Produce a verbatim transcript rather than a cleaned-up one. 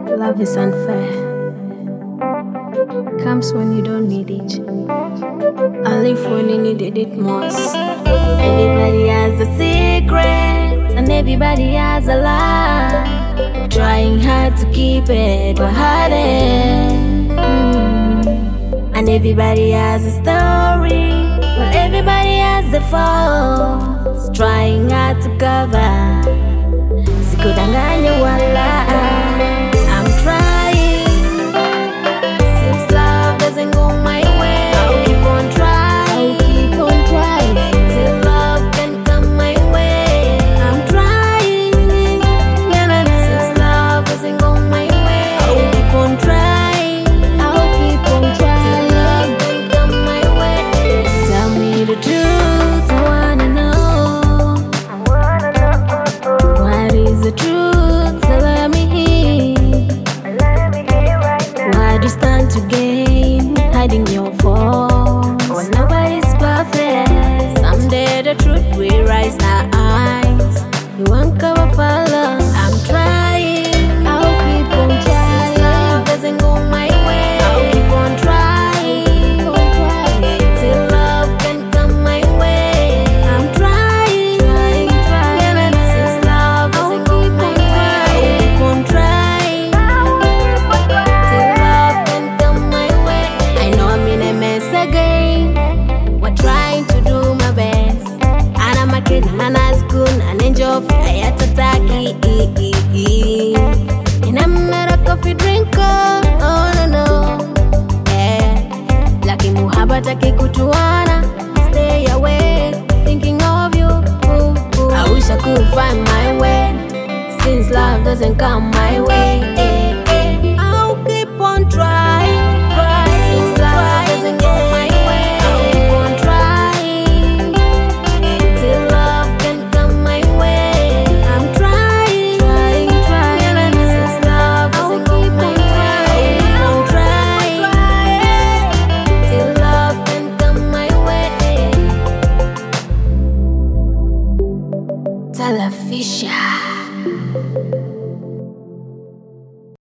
Love is unfair. Comes when you don't need it. Only when you needed it most. Everybody has a secret, and everybody has a lie. Trying hard to keep it, but hiding. Mm. And everybody has a story, but everybody has a fault. Trying hard to cover. Sikudanganya wala. I'm trying. Since love doesn't go my way, I'll keep on trying. I'll keep on trying till love can come my way. I'm trying. Since love doesn't go my way, I'll keep on trying. I'll keep on trying till love can come my way. Tell me the truth, I wanna know. What is the truth? So let me hear. Why do you stand to gain, hiding your faults? When nobody's perfect, someday the truth will rise our eyes. You won't cover for love. I'm trying. I'll keep on trying. Since love doesn't go my way, I'll keep on trying. Keep on trying till love can come my way. I'm trying. Trying, trying. Since love doesn't go my way, I'll keep on trying till love can come my way. I know I'm in a mess again. We're trying to do my best. And I'm a kid, man, as good, an angel, I had to taki. And I'm not a coffee drinker, oh no, no. Yeah. Lucky muhaba taki kutuana, stay away, thinking of you. Ooh, ooh. I wish I could find my way, since love doesn't come my way. Eh, eh. I'll keep on trying, trying. Since love doesn't go my way, I'll keep on trying till love can come my way. I'm trying, trying, trying. Since love doesn't go my way, I'll keep on trying till love can come my way. Talafisha.